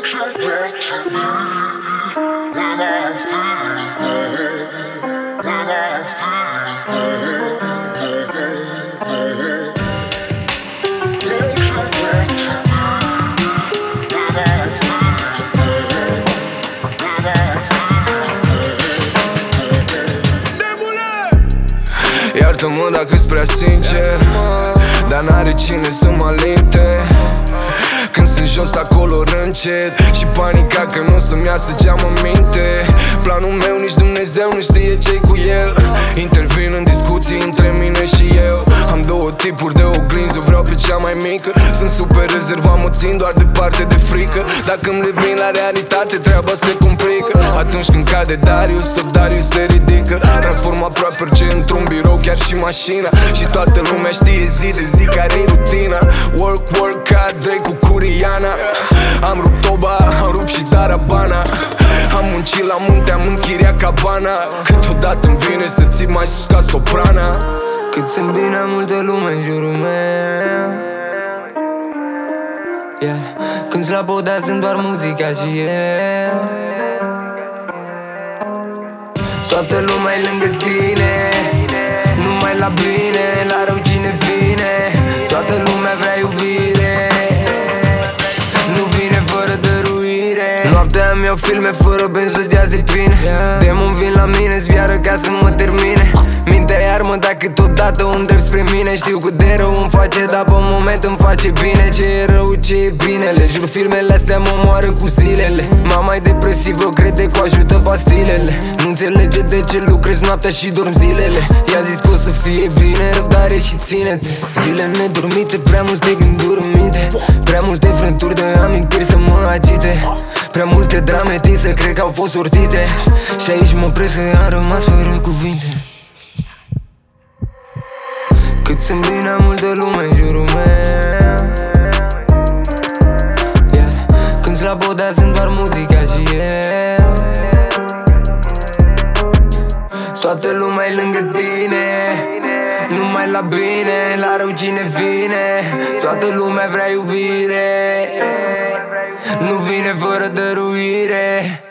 Iartă-mă dacă-s prea sincer, dar n-are cine să mă alinte. Când sunt jos acolo râncet și panica că nu o să-mi iasă ce-am în minte. Planul meu nici Dumnezeu nu știe ce-i cu el. Intervin în discuții între mine și eu. Am două tipuri de oglinzi, eu vreau pe cea mai mică. Sunt super rezervat, mă țin doar departe de frică. Dacă îmi revin la realitate, treaba se complică. Atunci când cade Darius, tot Darius se ridică. Transform aproape orice într-un birou, chiar și mașina. Și toată lumea știe zi de zi care-i rutina. Work, work, ca Drake cu Curiana. Am rupt toba, am rupt și Darabana. Am muncit la munte, am închiriat cabana. Câteodată îmi vine să ții mai sus ca soprana. Cât sunt bine multă lume în jurul meu, yeah. Când la podea sunt doar muzica și eu. Toată lumea e lângă tine, numai la bine, la rău cine vine. Toată lumea vrea iubire, nu vine fără dăruire. Noaptea îmi iau filme fără benzodiazepine. Demon vin la mine, zbiară ca să mă termine. Mintea e armă dacă totodată o îndrept spre mine. Știu cât de rău îmi face, dar pe moment îmi face bine. Ce e rău, ce e bine, le jur filmele astea mă moară cu zilele. Mama e depresivă, crede că o ajută pastilele. Nu înțelege de ce lucrezi noaptea și dorm zilele. I-a zis că o să fie bine, răbdare și ține-te. Zile nedormite, prea multe gânduri în minte. Prea multe frânturi de amintiri să mă agite. Prea multe drame tinse, cred că au fost sortite. Și aici mă opresc că am rămas fără cuvinte. Cât sunt bine multă lume în jurul meu, yeah. Când la podea sunt doar muzica și eu. Toată lumea e lângă tine, numai la bine, la rău cine vine. Toată lumea vrea iubire, nu vine fără dăruire.